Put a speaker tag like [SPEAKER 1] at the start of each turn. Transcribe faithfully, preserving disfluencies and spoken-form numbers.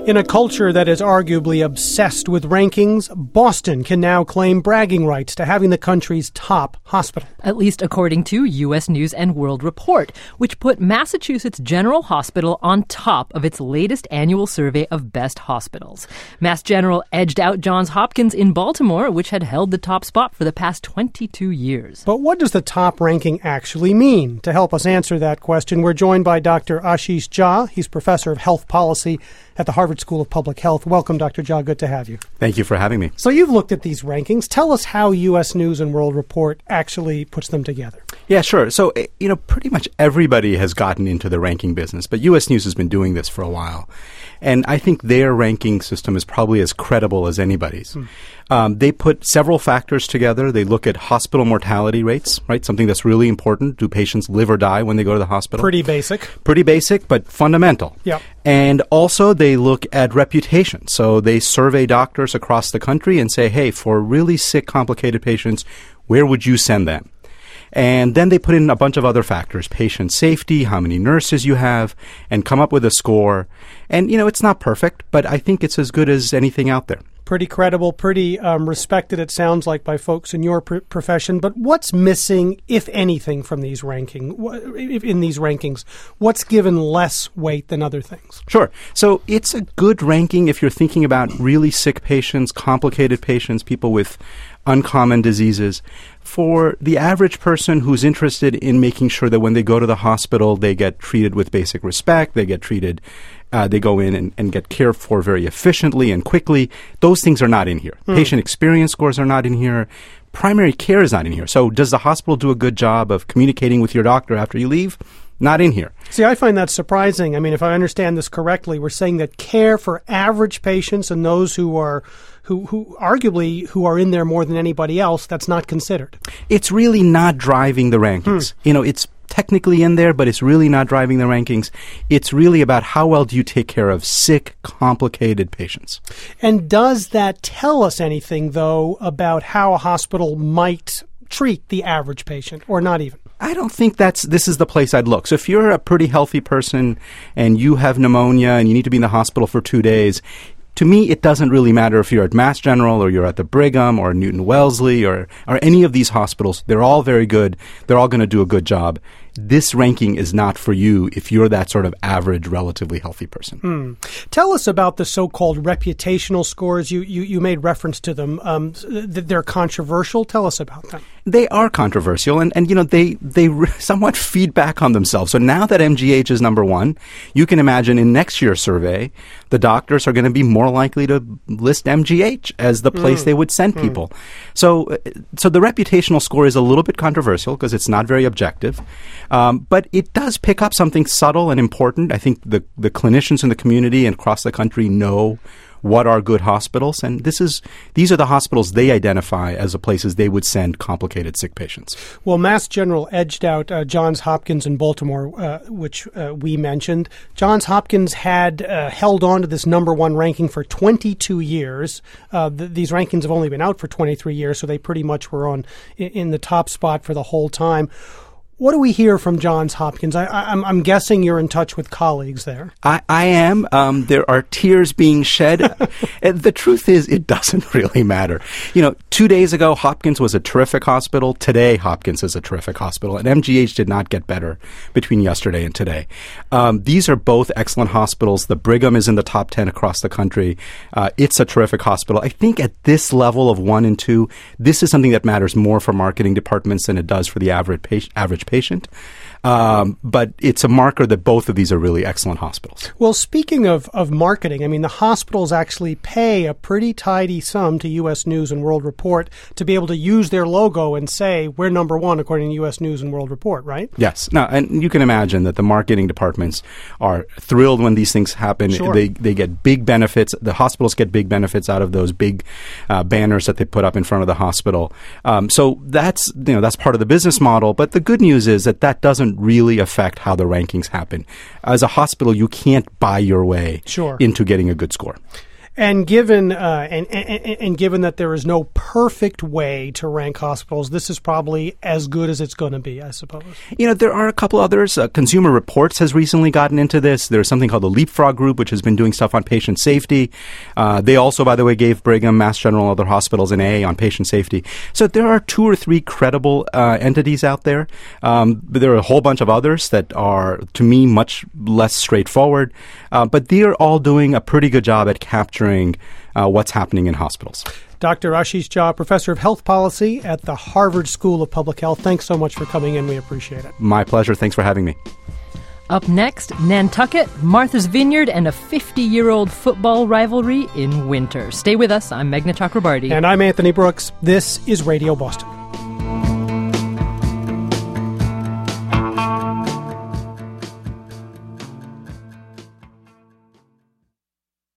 [SPEAKER 1] In a culture that is arguably obsessed with rankings, Boston can now claim bragging rights to having the country's top hospital.
[SPEAKER 2] At least according to U S News and World Report, which put Massachusetts General Hospital on top of its latest annual survey of best hospitals. Mass General edged out Johns Hopkins in Baltimore, which had held the top spot for the past twenty-two years.
[SPEAKER 1] But what does the top ranking actually mean? To help us answer that question, we're joined by Doctor Ashish Jha. He's professor of health policy at the Harvard School of Public Health. Welcome, Doctor Jha. Good to have you.
[SPEAKER 3] Thank you for having me.
[SPEAKER 1] So you've looked at these rankings. Tell us how U S News and World Report actually puts them together.
[SPEAKER 3] Yeah, sure. So, you know, pretty much everybody has gotten into the ranking business, but U S News has been doing this for a while. And I think their ranking system is probably as credible as anybody's. Hmm. Um, they put several factors together. They look at hospital mortality rates, right? Something that's really important. Do patients live or die when they go to the hospital?
[SPEAKER 1] Pretty basic.
[SPEAKER 3] Pretty basic, but fundamental.
[SPEAKER 1] Yeah.
[SPEAKER 3] And also they look at reputation. So they survey doctors across the country and say, hey, for really sick, complicated patients, where would you send them? And then they put in a bunch of other factors, patient safety, how many nurses you have, and come up with a score. And, you know, it's not perfect, but I think it's as good as anything out there.
[SPEAKER 1] Pretty credible, pretty um, respected, it sounds like, by folks in your pr- profession. But what's missing, if anything, from these ranking in these rankings? What's given less weight than other things?
[SPEAKER 3] Sure. So it's a good ranking if you're thinking about really sick patients, complicated patients, people with uncommon diseases. For the average person who's interested in making sure that when they go to the hospital, they get treated with basic respect, they get treated, uh, they go in and, and get cared for very efficiently and quickly, those things are not in here. Mm. Patient experience scores are not in here. Primary care is not in here. So does the hospital do a good job of communicating with your doctor after you leave? Not in here.
[SPEAKER 1] See, I find that surprising. I mean, if I understand this correctly, we're saying that care for average patients and those who are who, who arguably who are in there more than anybody else, that's not considered.
[SPEAKER 3] It's really not driving the rankings. Hmm. You know, it's technically in there, but it's really not driving the rankings. It's really about how well do you take care of sick, complicated patients.
[SPEAKER 1] And does that tell us anything, though, about how a hospital might treat the average patient, or not even?
[SPEAKER 3] I don't think that's this is the place I'd look. So if you're a pretty healthy person and you have pneumonia and you need to be in the hospital for two days, to me, it doesn't really matter if you're at Mass General or you're at the Brigham or Newton Wellesley or, or any of these hospitals. They're all very good. They're all going to do a good job. This ranking is not for you if you're that sort of average, relatively healthy person.
[SPEAKER 1] Hmm. Tell us about the so-called reputational scores. You you, you made reference to them. Um, they're controversial. Tell us about them.
[SPEAKER 3] They are controversial, and, and you know, they, they somewhat feed back on themselves. So now that M G H is number one, you can imagine in next year's survey, the doctors are going to be more likely to list M G H as the place mm. they would send people. Mm. So, so the reputational score is a little bit controversial because it's not very objective. Um, but it does pick up something subtle and important. I think the, the clinicians in the community and across the country know what are good hospitals, and this is these are the hospitals they identify as the places they would send complicated sick patients.
[SPEAKER 1] Well, Mass General edged out uh, Johns Hopkins in Baltimore, uh, which uh, we mentioned. Johns Hopkins had uh, held on to this number one ranking for twenty-two years. Uh, th- these rankings have only been out for twenty-three years, so they pretty much were on in, in the top spot for the whole time. What do we hear from Johns Hopkins? I, I, I'm, I'm guessing you're in touch with colleagues there.
[SPEAKER 3] I, I am. Um, there are tears being shed. The truth is, it doesn't really matter. You know, two days ago, Hopkins was a terrific hospital. Today, Hopkins is a terrific hospital. And M G H did not get better between yesterday and today. Um, these are both excellent hospitals. The Brigham is in the top ten across the country. Uh, it's a terrific hospital. I think at this level of one and two, this is something that matters more for marketing departments than it does for the average patient. Average patient. Um, but it's a marker that both of these are really excellent hospitals.
[SPEAKER 1] Well, speaking of, of marketing, I mean, the hospitals actually pay a pretty tidy sum to U S News and World Report to be able to use their logo and say, we're number one according to U S News and World Report, right?
[SPEAKER 3] Yes. Now, and you can imagine that the marketing departments are thrilled when these things happen.
[SPEAKER 1] Sure.
[SPEAKER 3] They they get big benefits. The hospitals get big benefits out of those big uh, banners that they put up in front of the hospital. Um, so that's, you know, that's part of the business model. But the good news is that that doesn't really affect how the rankings happen. As a hospital, you can't buy your way
[SPEAKER 1] sure.
[SPEAKER 3] into getting a good score.
[SPEAKER 1] And given uh, and, and and given that there is no perfect way to rank hospitals, this is probably as good as it's going to be, I suppose.
[SPEAKER 3] You know, there are a couple others. Uh, Consumer Reports has recently gotten into this. There's something called the Leapfrog Group, which has been doing stuff on patient safety. Uh, they also, by the way, gave Brigham, Mass General, and other hospitals an A on patient safety. So there are two or three credible uh, entities out there. Um, but there are a whole bunch of others that are, to me, much less straightforward. Uh, but they are all doing a pretty good job at capturing Uh, what's happening in hospitals.
[SPEAKER 1] Doctor Ashish Jha, Professor of Health Policy at the Harvard School of Public Health. Thanks so much for coming in. We appreciate it.
[SPEAKER 3] My pleasure. Thanks for having me.
[SPEAKER 2] Up next, Nantucket, Martha's Vineyard, and a fifty-year-old football rivalry in winter. Stay with us. I'm Meghna Chakrabarti.
[SPEAKER 1] And I'm Anthony Brooks. This is Radio Boston.